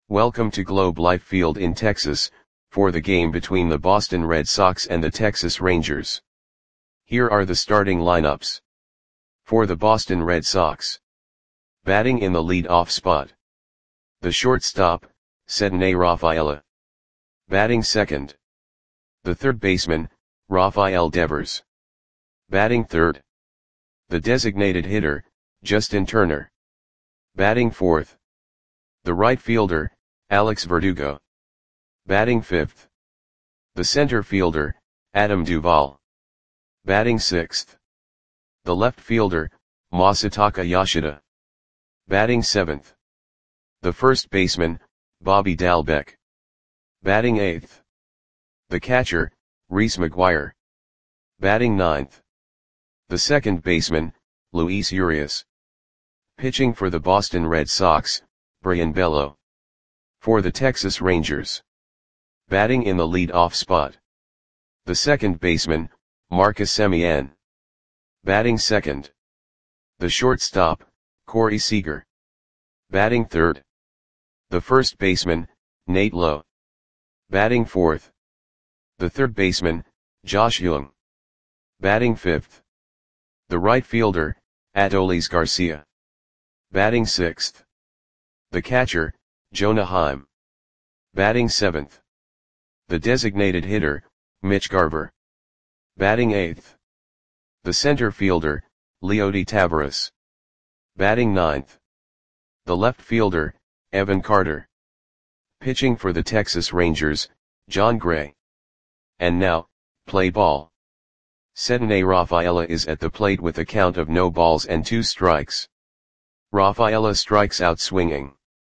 Welcome to Globe Life Field in Texas, for the game between the Boston Red Sox and the Texas Rangers. Here are the starting lineups. For the Boston Red Sox. Batting in the lead-off spot. The shortstop, Cedney Rafaela. Batting second. The third baseman, Rafael Devers. Batting third. The designated hitter, Justin Turner. Batting fourth. The right fielder, Alex Verdugo. Batting fifth. The center fielder, Adam Duvall. Batting sixth. The left fielder, Masataka Yoshida. Batting seventh. The first baseman, Bobby Dalbec. Batting eighth. The catcher, Reese McGuire. Batting ninth. The second baseman, Luis Urias. Pitching for the Boston Red Sox, Brayan Bello. For the Texas Rangers. Batting in the lead-off spot. The second baseman, Marcus Semien. Batting second. The shortstop, Corey Seager. Batting third. The first baseman, Nate Lowe. Batting fourth. The third baseman, Josh Jung. Batting fifth. The right fielder, Adolis Garcia. Batting sixth. The catcher, Jonah Heim. Batting seventh. The designated hitter, Mitch Garver. Batting eighth. The center fielder, Leody Taveras. Batting ninth. The left fielder, Evan Carter. Pitching for the Texas Rangers, John Gray. And now, play ball. Cedney Rafaela is at the plate with a count of no balls and 2 strikes. Rafaela strikes out swinging.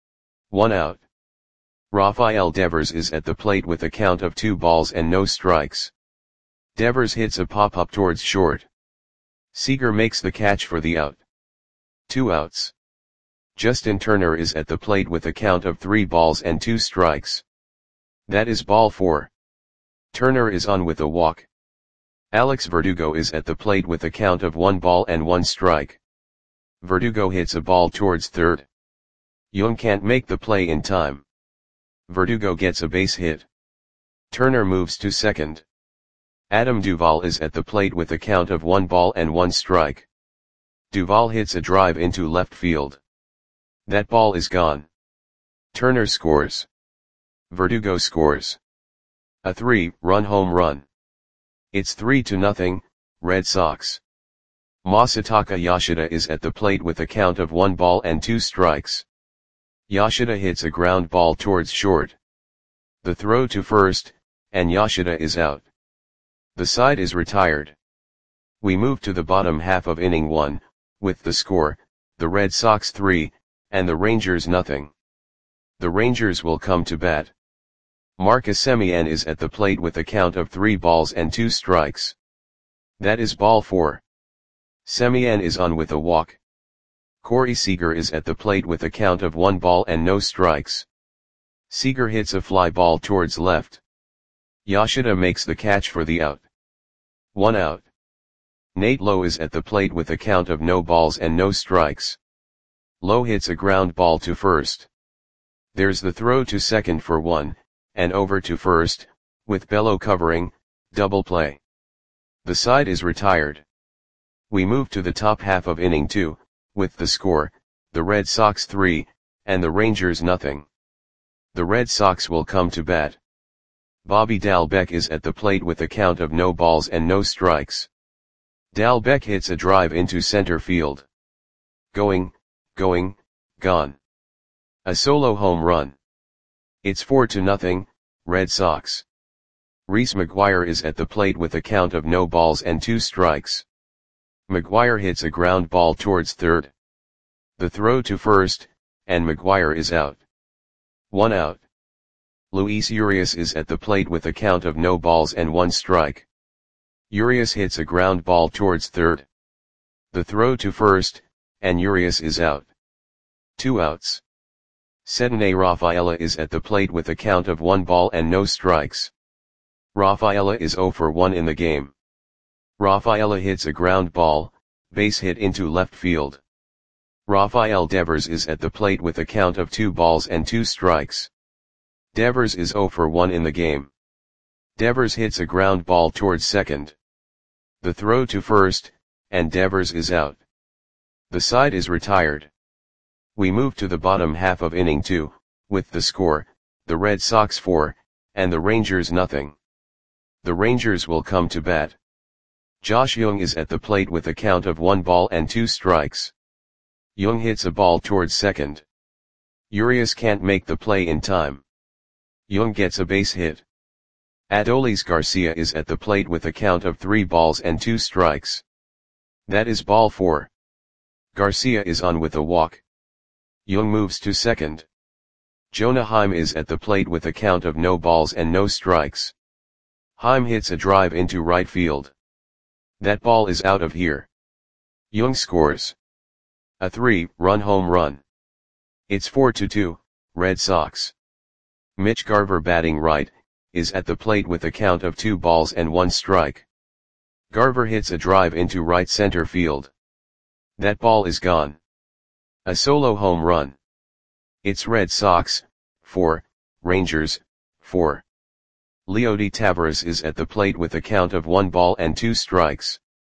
1 out. Rafael Devers is at the plate with a count of 2 balls and no strikes. Devers hits a pop-up towards short. Seager makes the catch for the out. 2 outs. Justin Turner is at the plate with a count of 3 balls and 2 strikes. That is ball 4. Turner is on with a walk. Alex Verdugo is at the plate with a count of 1 ball and 1 strike. Verdugo hits a ball towards third. Jung can't make the play in time. Verdugo gets a base hit. Turner moves to second. Adam Duvall is at the plate with a count of 1 ball and 1 strike. Duvall hits a drive into left field. That ball is gone. Turner scores. Verdugo scores. A 3-run home run. It's 3-0, Red Sox. Masataka Yoshida is at the plate with a count of 1 ball and 2 strikes. Yoshida hits a ground ball towards short. The throw to first, and Yoshida is out. The side is retired. We move to the bottom half of inning 1, with the score, the Red Sox 3, and the Rangers nothing. The Rangers will come to bat. Marcus Semien is at the plate with a count of 3 balls and 2 strikes. That is ball 4. Semien is on with a walk. Corey Seager is at the plate with a count of 1 ball and no strikes. Seager hits a fly ball towards left. Yoshida makes the catch for the out. 1 out. Nate Lowe is at the plate with a count of no balls and no strikes. Lowe hits a ground ball to first. There's the throw to second for 1, and over to first, with Bello covering, double play. The side is retired. We move to the top half of inning 2, with the score, the Red Sox 3, and the Rangers nothing. The Red Sox will come to bat. Bobby Dalbec is at the plate with a count of no balls and no strikes. Dalbec hits a drive into center field. Going, gone. A solo home run. It's 4-0, Red Sox. Reese McGuire is at the plate with a count of no balls and 2 strikes. McGuire hits a ground ball towards third. The throw to first, and McGuire is out. 1 out. Luis Urias is at the plate with a count of no balls and 1 strike. Urias hits a ground ball towards third. The throw to first, and Urias is out. 2 outs. Cedney Rafaela is at the plate with a count of 1 ball and no strikes. Rafaela is 0 for 1 in the game. Rafaela hits a ground ball, base hit into left field. Rafael Devers is at the plate with a count of 2 balls and 2 strikes. Devers is 0 for 1 in the game. Devers hits a ground ball towards second. The throw to first, and Devers is out. The side is retired. We move to the bottom half of inning 2, with the score, the Red Sox 4, and the Rangers nothing. The Rangers will come to bat. Josh Jung is at the plate with a count of 1 ball and 2 strikes. Jung hits a ball towards second. Urias can't make the play in time. Jung gets a base hit. Adolis Garcia is at the plate with a count of 3 balls and 2 strikes. That is ball 4. Garcia is on with a walk. Jung moves to second. Jonah Heim is at the plate with a count of no balls and no strikes. Heim hits a drive into right field. That ball is out of here. Jung scores a 3-run home run. It's 4-2, Red Sox. Mitch Garver, batting right, is at the plate with a count of 2 balls and 1 strike. Garver hits a drive into right center field. That ball is gone. A solo home run. It's Red Sox 4, Rangers 4. Leody Taveras is at the plate with a count of 1 ball and 2 strikes.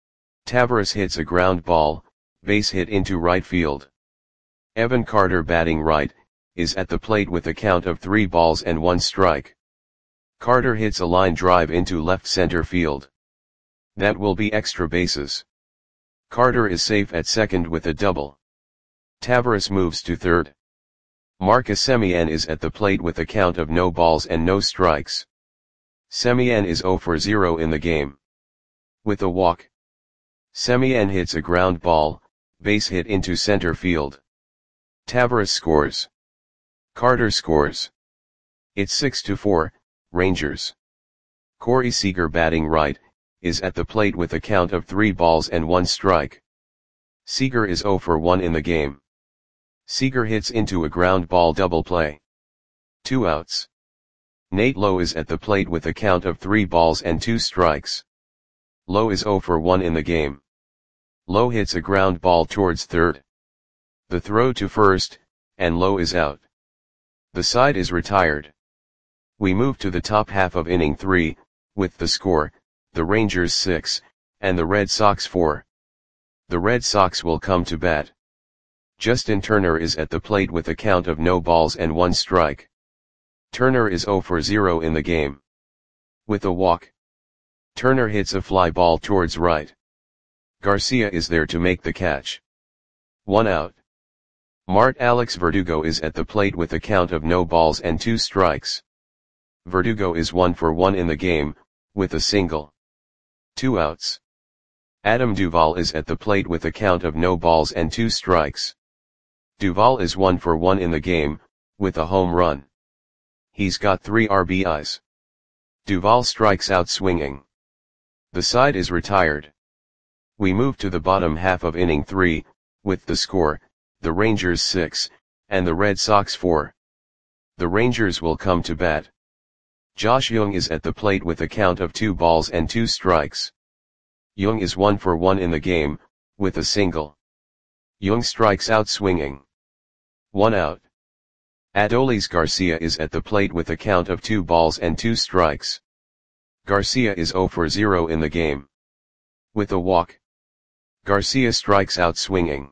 Taveras hits a ground ball, base hit into right field. Evan Carter, batting right, is at the plate with a count of 3 balls and 1 strike. Carter hits a line drive into left center field. That will be extra bases. Carter is safe at second with a double. Taveras moves to third. Marcus Semien is at the plate with a count of no balls and no strikes. Semien is 0 for 0 in the game. With a walk. Semien hits a ground ball, base hit into center field. Taveras scores. Carter scores. It's 6-4, Rangers. Corey Seager, batting right, is at the plate with a count of 3 balls and 1 strike. Seager is 0 for 1 in the game. Seager hits into a ground ball double play. 2 outs. Nate Lowe is at the plate with a count of 3 balls and 2 strikes. Lowe is 0 for 1 in the game. Lowe hits a ground ball towards third. The throw to first, and Lowe is out. The side is retired. We move to the top half of inning 3, with the score, the Rangers 6, and the Red Sox 4. The Red Sox will come to bat. Justin Turner is at the plate with a count of no balls and 1 strike. Turner is 0 for 0 in the game. With a walk. Turner hits a fly ball towards right. Garcia is there to make the catch. 1 out. Alex Verdugo is at the plate with a count of no balls and 2 strikes. Verdugo is 1 for 1 in the game, with a single. 2 outs. Adam Duvall is at the plate with a count of no balls and 2 strikes. Duvall is 1 for 1 in the game, with a home run. He's got 3 RBIs. Duvall strikes out swinging. The side is retired. We move to the bottom half of inning 3, with the score, the Rangers 6, and the Red Sox 4. The Rangers will come to bat. Josh Jung is at the plate with a count of 2 balls and 2 strikes. Jung is 1 for 1 in the game, with a single. Jung strikes out swinging. 1 out. Adolis Garcia is at the plate with a count of 2 balls and 2 strikes. Garcia is 0 for 0 in the game. With a walk. Garcia strikes out swinging.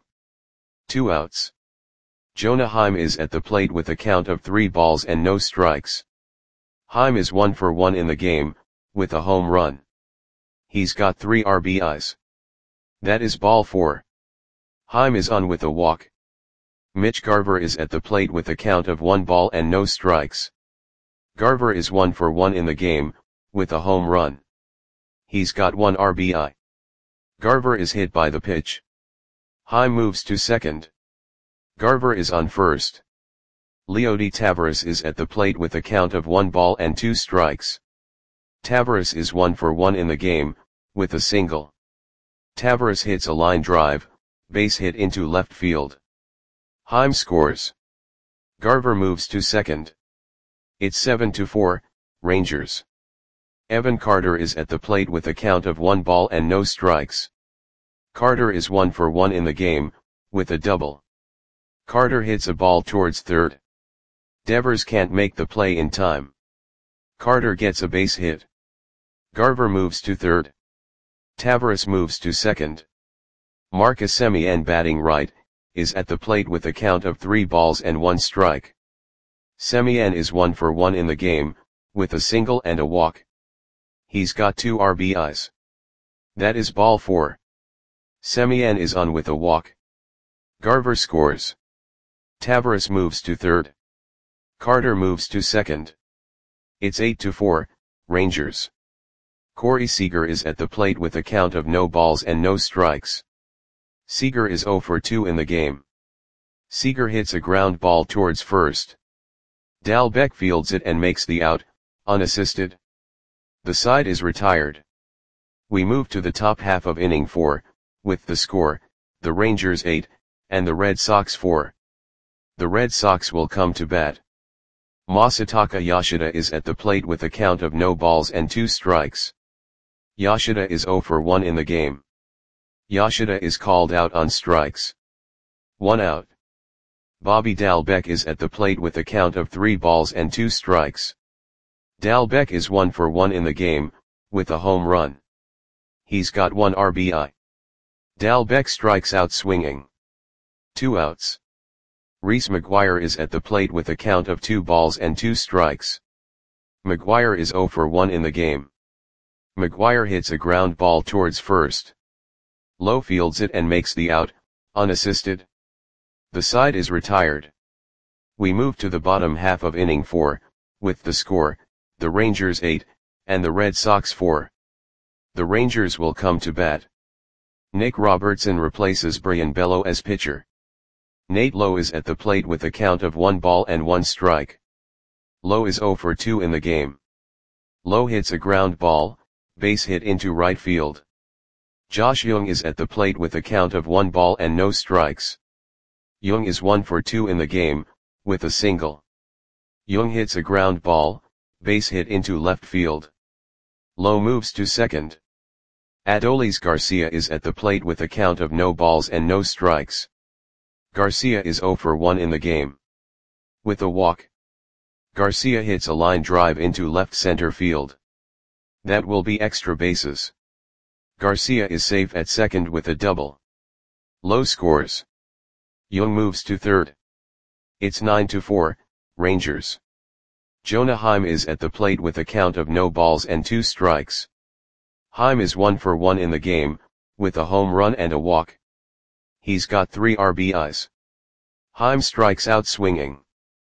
2 outs. Jonah Heim is at the plate with a count of 3 balls and no strikes. Heim is 1 for 1 in the game, with a home run. He's got 3 RBIs. That is ball 4. Heim is on with a walk. Mitch Garver is at the plate with a count of 1 ball and no strikes. Garver is 1 for 1 in the game, with a home run. He's got 1 RBI. Garver is hit by the pitch. Heim moves to second. Garver is on first. Leody Taveras is at the plate with a count of 1 ball and 2 strikes. Taveras is 1 for 1 in the game, with a single. Taveras hits a line drive, base hit into left field. Heim scores. Garver moves to second. It's 7-4, Rangers. Evan Carter is at the plate with a count of 1 ball and no strikes. Carter is 1 for 1 in the game, with a double. Carter hits a ball towards third. Devers can't make the play in time. Carter gets a base hit. Garver moves to third. Taveras moves to second. Marcus Semien, batting right, is at the plate with a count of 3 balls and 1 strike. Semien is 1 for 1 in the game, with a single and a walk. He's got 2 RBIs. That is ball 4. Semien is on with a walk. Garver scores. Taveras moves to third. Carter moves to second. It's 8-4, Rangers. Corey Seager is at the plate with a count of no balls and no strikes. Seager is 0 for 2 in the game. Seager hits a ground ball towards first. Dalbec fields it and makes the out, unassisted. The side is retired. We move to the top half of inning 4, with the score, the Rangers 8, and the Red Sox 4. The Red Sox will come to bat. Masataka Yoshida is at the plate with a count of no balls and 2 strikes. Yoshida is 0 for 1 in the game. Yoshida is called out on strikes. 1 out. Bobby Dalbec is at the plate with a count of 3 balls and 2 strikes. Dalbec is 1 for 1 in the game, with a home run. He's got 1 RBI. Dalbec strikes out swinging. 2 outs. Reese McGuire is at the plate with a count of 2 balls and 2 strikes. McGuire is 0 for 1 in the game. McGuire hits a ground ball towards first. Lowe fields it and makes the out, unassisted. The side is retired. We move to the bottom half of inning 4, with the score, the Rangers 8, and the Red Sox 4. The Rangers will come to bat. Nick Robertson replaces Brian Bello as pitcher. Nate Lowe is at the plate with a count of 1 ball and 1 strike. Lowe is 0 for 2 in the game. Lowe hits a ground ball, base hit into right field. Josh Jung is at the plate with a count of 1 ball and no strikes. Jung is 1 for 2 in the game, with a single. Jung hits a ground ball, base hit into left field. Lowe moves to second. Adolis Garcia is at the plate with a count of no balls and no strikes. Garcia is 0 for 1 in the game. With a walk. Garcia hits a line drive into left center field. That will be extra bases. Garcia is safe at second with a double. Lowe scores. Jung moves to third. It's 9-4, Rangers. Jonah Heim is at the plate with a count of no balls and 2 strikes. Heim is 1 for 1 in the game, with a home run and a walk. He's got 3 RBIs. Heim strikes out swinging.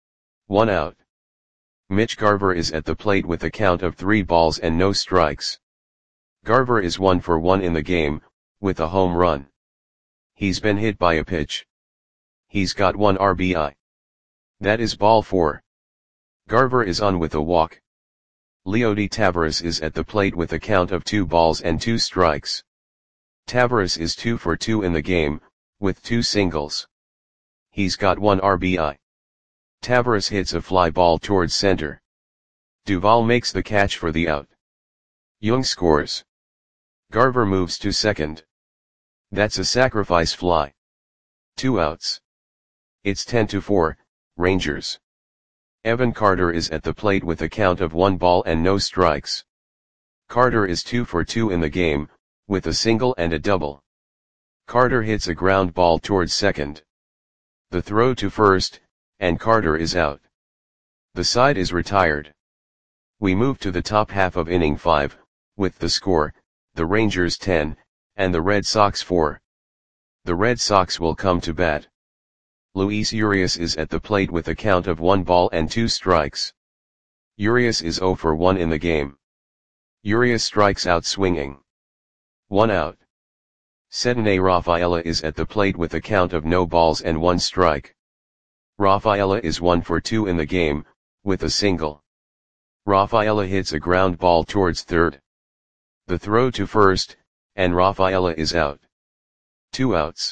1 out. Mitch Garver is at the plate with a count of 3 balls and no strikes. Garver is 1 for 1 in the game, with a home run. He's been hit by a pitch. He's got 1 RBI. That is ball 4. Garver is on with a walk. Leody Taveras is at the plate with a count of 2 balls and 2 strikes. Taveras is 2 for 2 in the game, with 2 singles. He's got 1 RBI. Taveras hits a fly ball towards center. Duvall makes the catch for the out. Jung scores. Garver moves to second. That's a sacrifice fly. 2 outs. It's 10-4, Rangers. Evan Carter is at the plate with a count of 1 ball and no strikes. Carter is 2 for 2 in the game, with a single and a double. Carter hits a ground ball towards second. The throw to first, and Carter is out. The side is retired. We move to the top half of inning 5, with the score, the Rangers 10, and the Red Sox 4. The Red Sox will come to bat. Luis Urias is at the plate with a count of 1 ball and 2 strikes. Urias is 0 for 1 in the game. Urias strikes out swinging. 1 out. Cedinne Rafaela is at the plate with a count of no balls and 1 strike. Rafaela is 1 for 2 in the game, with a single. Rafaela hits a ground ball towards third. The throw to first, and Rafaela is out. 2 outs.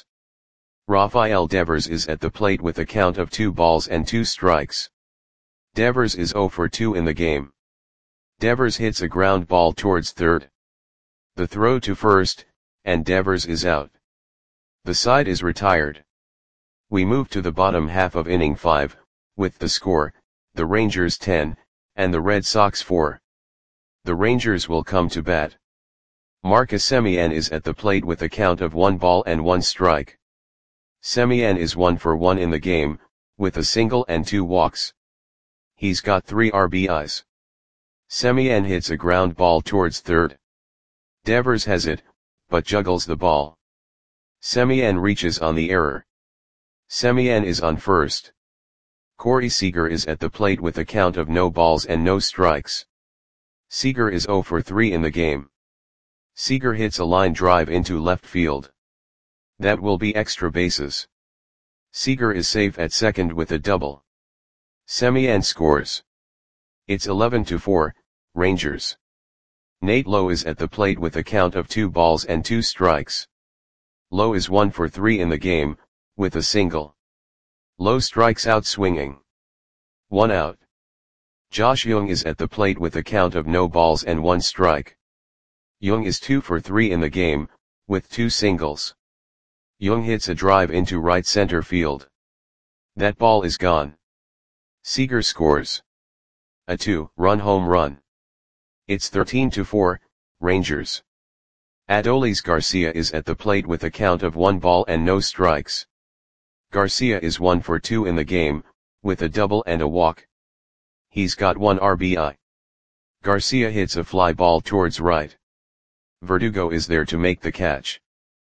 Rafael Devers is at the plate with a count of 2 balls and 2 strikes. Devers is 0 for 2 in the game. Devers hits a ground ball towards third. The throw to first, and Devers is out. The side is retired. We move to the bottom half of inning 5, with the score, the Rangers 10, and the Red Sox 4. The Rangers will come to bat. Marcus Semien is at the plate with a count of 1 ball and 1 strike. Semien is 1 for 1 in the game, with a single and 2 walks. He's got 3 RBIs. Semien hits a ground ball towards third. Devers has it, but juggles the ball. Semien reaches on the error. Semien is on first. Corey Seager is at the plate with a count of no balls and no strikes. Seager is 0 for 3 in the game. Seager hits a line drive into left field. That will be extra bases. Seager is safe at second with a double. Semien scores. It's 11-4, Rangers. Nate Lowe is at the plate with a count of 2 balls and 2 strikes. Lowe is 1 for 3 in the game, with a single. Lowe strikes out swinging. 1 out. Josh Jung is at the plate with a count of no balls and 1 strike. Jung is 2 for 3 in the game, with 2 singles. Jung hits a drive into right center field. That ball is gone. Seager scores. A 2-run home run. It's 13-4, Rangers. Adolis Garcia is at the plate with a count of 1 ball and no strikes. Garcia is 1 for 2 in the game, with a double and a walk. He's got 1 RBI. Garcia hits a fly ball towards right. Verdugo is there to make the catch.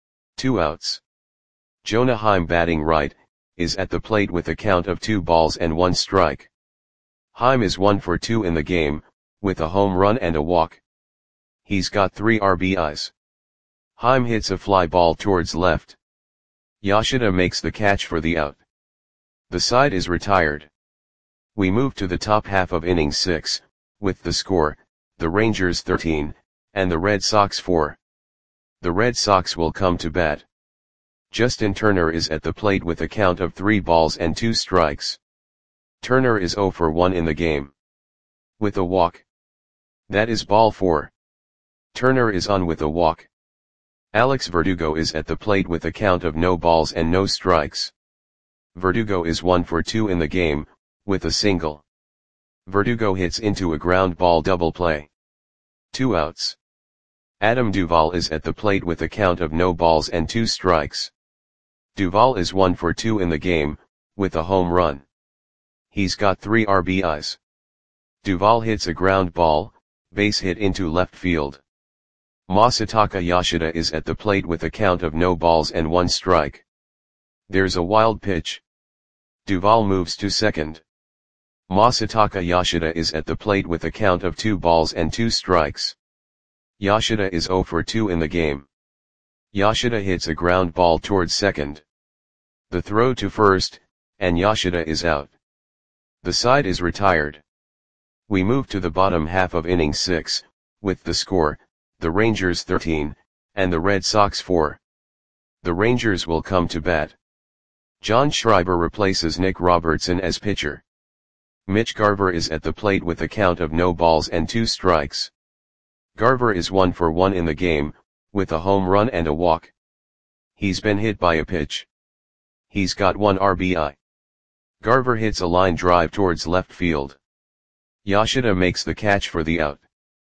2 outs. Jonah Heim batting right, is at the plate with a count of 2 balls and 1 strike. Heim is 1 for 2 in the game, with a home run and a walk. He's got 3 RBIs. Heim hits a fly ball towards left. Yoshida makes the catch for the out. The side is retired. We move to the top half of inning 6, with the score, the Rangers 13, and the Red Sox 4. The Red Sox will come to bat. Justin Turner is at the plate with a count of 3 balls and 2 strikes. Turner is 0 for 1 in the game. With a walk. That is ball 4. Turner is on with a walk. Alex Verdugo is at the plate with a count of no balls and no strikes. Verdugo is 1 for 2 in the game, with a single. Verdugo hits into a ground ball double play. 2 outs. Adam Duvall is at the plate with a count of no balls and 2 strikes. Duvall is 1 for 2 in the game, with a home run. He's got 3 RBIs. Duvall hits a ground ball, base hit into left field. Masataka Yoshida is at the plate with a count of no balls and 1 strike. There's a wild pitch. Duvall moves to second. Masataka Yoshida is at the plate with a count of 2 balls and 2 strikes. Yoshida is 0 for 2 in the game. Yoshida hits a ground ball towards second. The throw to first, and Yoshida is out. The side is retired. We move to the bottom half of inning 6, with the score, the Rangers 13, and the Red Sox 4. The Rangers will come to bat. John Schreiber replaces Nick Robertson as pitcher. Mitch Garver is at the plate with a count of no balls and 2 strikes. Garver is 1 for 1 in the game, with a home run and a walk. He's been hit by a pitch. He's got 1 RBI. Garver hits a line drive towards left field. Yoshida makes the catch for the out.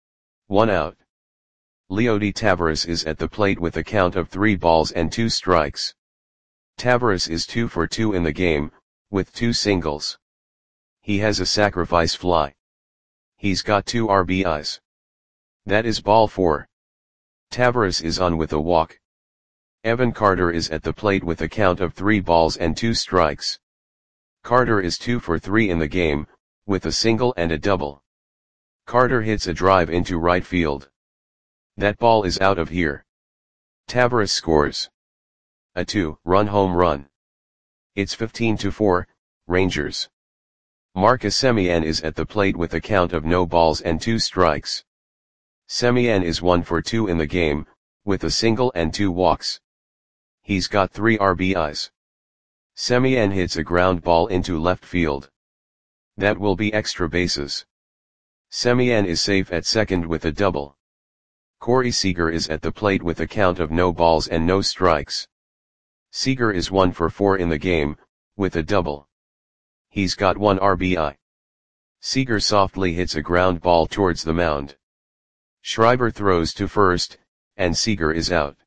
1 out. Leody Taveras is at the plate with a count of 3 balls and 2 strikes. Taveras is 2 for 2 in the game, with 2 singles. He has a sacrifice fly. He's got 2 RBIs. That is ball 4. Taveras is on with a walk. Evan Carter is at the plate with a count of 3 balls and 2 strikes. Carter is 2 for 3 in the game, with a single and a double. Carter hits a drive into right field. That ball is out of here. Taveras scores. A 2-run home run. It's 15-4, Rangers. Marcus Semien is at the plate with a count of no balls and 2 strikes. Semien is 1 for 2 in the game, with a single and 2 walks. He's got 3 RBIs. Semien hits a ground ball into left field. That will be extra bases. Semien is safe at second with a double. Corey Seager is at the plate with a count of no balls and no strikes. Seager is 1 for 4 in the game, with a double. He's got 1 RBI. Seager softly hits a ground ball towards the mound. Schreiber throws to first, and Seager is out.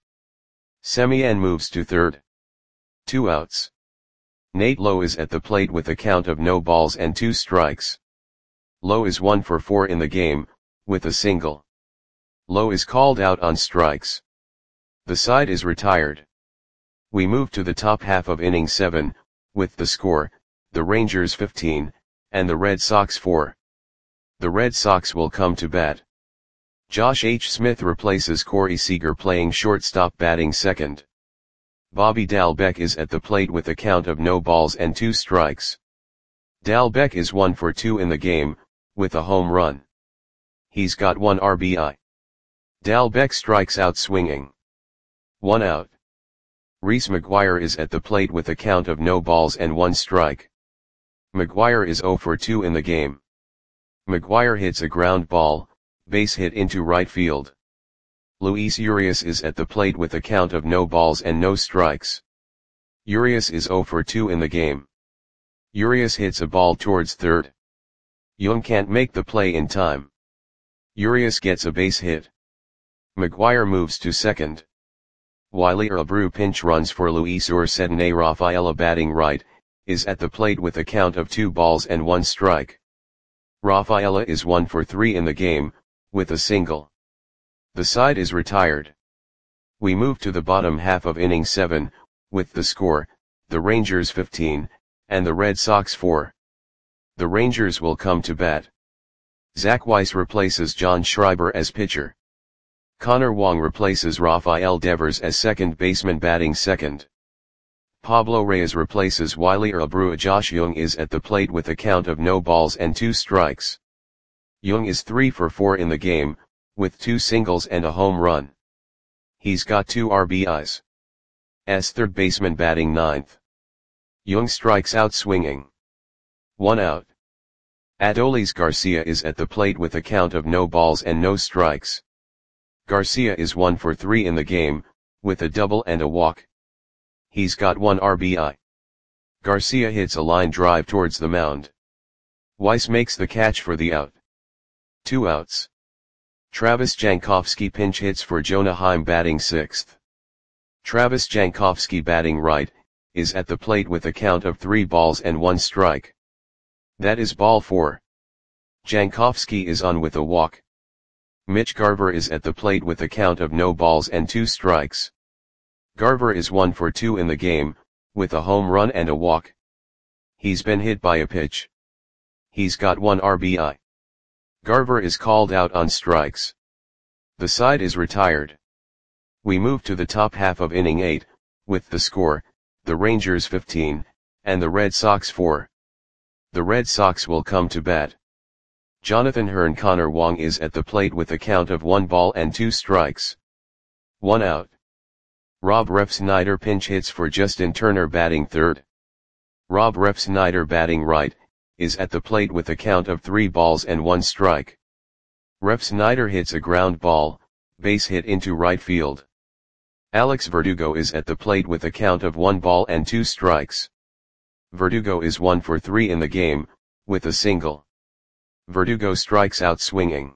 Semien moves to third. 2 outs. Nate Lowe is at the plate with a count of no balls and 2 strikes. Lowe is 1 for 4 in the game, with a single. Lowe is called out on strikes. The side is retired. We move to the top half of inning 7, with the score, the Rangers 15, and the Red Sox 4. The Red Sox will come to bat. Josh H. Smith replaces Corey Seager playing shortstop batting second. Bobby Dalbec is at the plate with a count of no balls and 2 strikes. Dalbec is 1 for 2 in the game, with a home run. He's got 1 RBI. Dalbec strikes out swinging. 1 out. Reese McGuire is at the plate with a count of no balls and 1 strike. McGuire is 0 for 2 in the game. McGuire hits a ground ball, base hit into right field. Luis Urias is at the plate with a count of no balls and no strikes. Urias is 0 for 2 in the game. Urias hits a ball towards third. Young can't make the play in time. Urias gets a base hit. McGuire moves to second. Wiley Abreu pinch runs for Luis Ursedane. Rafaela batting right, is at the plate with a count of 2 balls and 1 strike. Rafaela is 1 for 3 in the game, with a single. The side is retired. We move to the bottom half of inning 7, with the score, the Rangers 15, and the Red Sox 4. The Rangers will come to bat. Zach Weiss replaces John Schreiber as pitcher. Connor Wong replaces Rafael Devers as second baseman batting second. Pablo Reyes replaces Wiley Abreu. Josh Young is at the plate with a count of no balls and 2 strikes. Young is 3 for 4 in the game, with 2 singles and a home run. He's got 2 RBIs. As third baseman batting ninth. Young strikes out swinging. 1 out. Adolis Garcia is at the plate with a count of no balls and no strikes. Garcia is 1 for 3 in the game, with a double and a walk. He's got 1 RBI. Garcia hits a line drive towards the mound. Weiss makes the catch for the out. 2 outs. Travis Jankowski pinch hits for Jonah Heim batting sixth. Travis Jankowski batting right, is at the plate with a count of 3 balls and 1 strike. That is ball 4. Jankowski is on with a walk. Mitch Garver is at the plate with a count of no balls and 2 strikes. Garver is 1 for 2 in the game, with a home run and a walk. He's been hit by a pitch. He's got 1 RBI. Garver is called out on strikes. The side is retired. We move to the top half of inning 8, with the score, the Rangers 15, and the Red Sox 4. The Red Sox will come to bat. Jonathan Hearn. Connor Wong is at the plate with a count of 1 ball and 2 strikes. 1 out. Rob Refsnyder pinch hits for Justin Turner batting third. Rob Refsnyder batting right, is at the plate with a count of 3 balls and 1 strike. Refsnyder hits a ground ball, base hit into right field. Alex Verdugo is at the plate with a count of 1 ball and 2 strikes. Verdugo is 1 for 3 in the game, with a single. Verdugo strikes out swinging.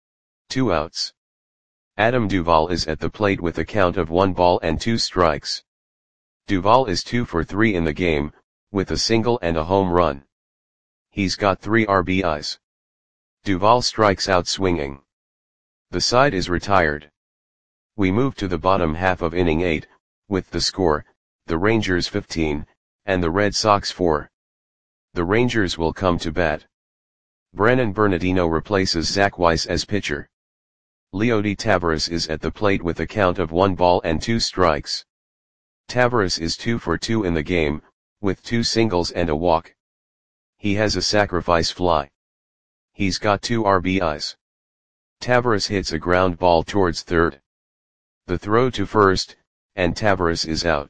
2 outs. Adam Duvall is at the plate with a count of 1 ball and 2 strikes. Duvall is 2 for 3 in the game, with a single and a home run. He's got 3 RBIs. Duvall strikes out swinging. The side is retired. We move to the bottom half of inning 8, with the score, the Rangers 15, and the Red Sox 4. The Rangers will come to bat. Brennan Bernardino replaces Zach Weiss as pitcher. Leody Taveras is at the plate with a count of 1 ball and 2 strikes. Taveras is 2 for 2 in the game, with 2 singles and a walk. He has a sacrifice fly. He's got 2 RBIs. Taveras hits a ground ball towards third. The throw to first, and Taveras is out.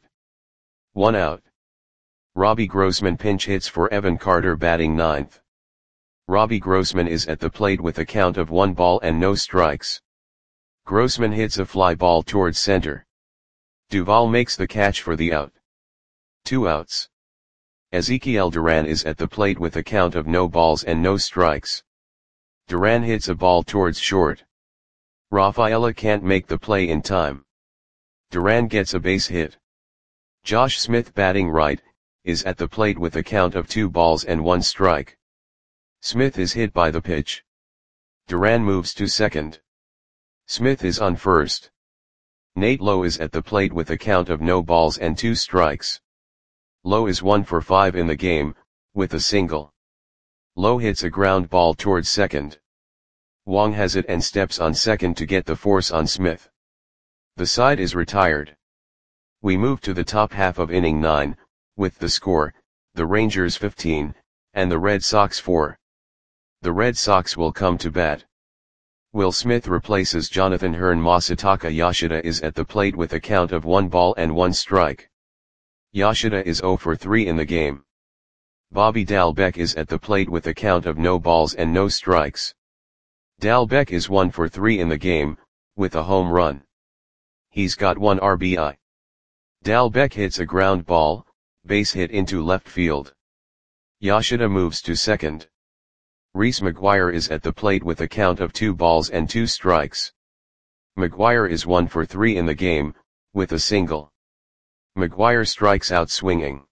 1 out. Robbie Grossman pinch hits for Evan Carter batting ninth. Robbie Grossman is at the plate with a count of 1 ball and no strikes. Grossman hits a fly ball towards center. Duvall makes the catch for the out. 2 outs. Ezekiel Duran is at the plate with a count of no balls and no strikes. Duran hits a ball towards short. Rafaela can't make the play in time. Duran gets a base hit. Josh Smith, batting right, is at the plate with a count of 2 balls and 1 strike. Smith is hit by the pitch. Duran moves to second. Smith is on first. Nate Lowe is at the plate with a count of no balls and 2 strikes. Lowe is 1 for 5 in the game, with a single. Lowe hits a ground ball towards second. Wong has it and steps on second to get the force on Smith. The side is retired. We move to the top half of inning 9, with the score, the Rangers 15, and the Red Sox 4. The Red Sox will come to bat. Will Smith replaces Jonathan Hearn. Masataka Yoshida is at the plate with a count of 1 ball and 1 strike. Yoshida is 0 for 3 in the game. Bobby Dalbec is at the plate with a count of no balls and no strikes. Dalbec is 1 for 3 in the game, with a home run. He's got 1 RBI. Dalbec hits a ground ball, base hit into left field. Yoshida moves to second. Reese McGuire is at the plate with a count of 2 balls and 2 strikes. McGuire is 1 for 3 in the game, with a single. McGuire strikes out swinging.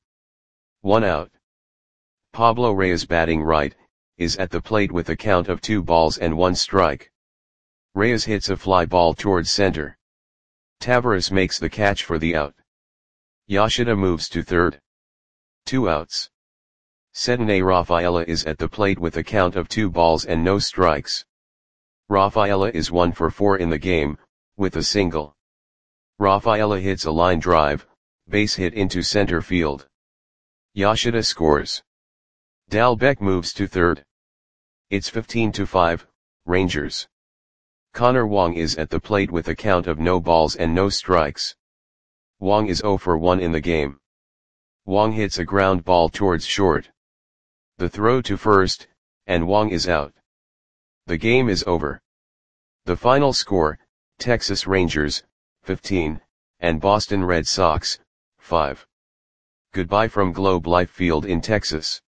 1 out. Pablo Reyes, batting right, is at the plate with a count of 2 balls and 1 strike. Reyes hits a fly ball towards center. Tavares makes the catch for the out. Yoshida moves to third. 2 outs. Cedene Rafaela is at the plate with a count of 2 balls and no strikes. Rafaela is 1 for 4 in the game, with a single. Rafaela hits a line drive, base hit into center field. Yoshida scores. Dalbec moves to third. It's 15-5, Rangers. Connor Wong is at the plate with a count of no balls and no strikes. Wong is 0 for 1 in the game. Wong hits a ground ball towards short. The throw to first, and Wong is out. The game is over. The final score, Texas Rangers, 15, and Boston Red Sox, 5. Goodbye from Globe Life Field in Texas.